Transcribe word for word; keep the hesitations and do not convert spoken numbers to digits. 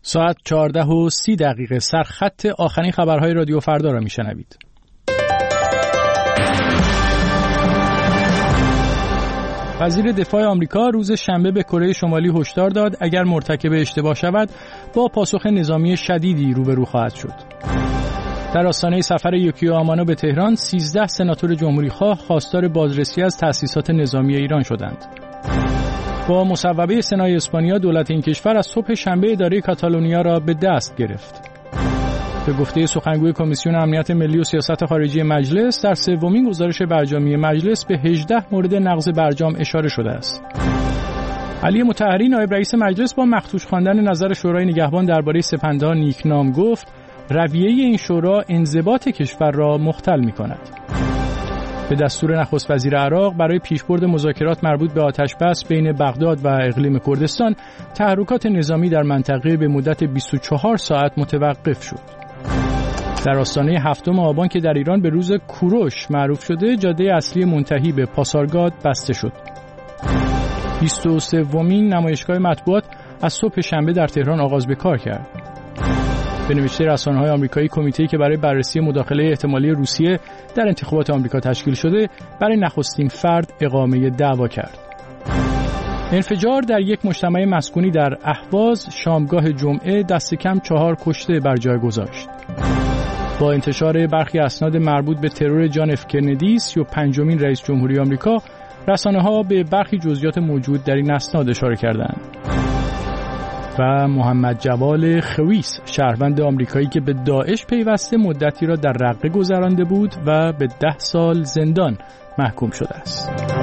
ساعت چهارده و سی دقیقه سرخط آخرین خبرهای رادیو فردا را میشنوید. وزیر دفاع آمریکا روز شنبه به کره شمالی هشدار داد اگر مرتکب اشتباه شود با پاسخ نظامی شدیدی روبرو خواهد شد. در آستانه سفر یوکیو آمانو به تهران سیزده سناتور جمهوری‌خواه خواستار بازرسی از تأسیسات نظامی ایران شدند. با مصوبه سنای اسپانیا دولت این کشور از صبح شنبه اداره کاتالونیا را به دست گرفت. به گفته سخنگوی کمیسیون امنیت ملی و سیاست خارجی مجلس در سومین گزارش برجامی مجلس به هجده مورد نقض برجام اشاره شده است. علی مطهری نایب رئیس مجلس با مخدوش خواندن نظر شورای نگهبان درباره سپنده‌ها نیکنام گفت رویه این شورا انضباط کشور را مختل می‌کند. به دستور نخست وزیر عراق برای پیشبرد مذاکرات مربوط به آتش‌بس بین بغداد و اقلیم کردستان تحرکات نظامی در منطقه به مدت بیست و چهار ساعت متوقف شد. در آستانه هفتم آبان که در ایران به روز کوروش معروف شده، جاده اصلی منتهی به پاسارگاد بسته شد. بیست و سومین نمایشگاه مطبوعات از صبح شنبه در تهران آغاز به کار کرد. به نوشته رسانه‌های آمریکایی، کمیته‌ای که برای بررسی مداخله احتمالی روسیه در انتخابات آمریکا تشکیل شده، برای نخستین فرد اقامه دعوا کرد. انفجار در یک مجتمع مسکونی در اهواز شامگاه جمعه دست کم چهار کشته بر جای گذاشت. با انتشار برخی اسناد مربوط به ترور جان اف کندی، سی و پنجمین رئیس جمهوری آمریکا، رسانه‌ها به برخی جزئیات موجود در این اسناد اشاره کردند. و محمد جوال خویس، شهروند آمریکایی که به داعش پیوسته، مدتی را در رقه گذرانده بود و به ده سال زندان محکوم شده است.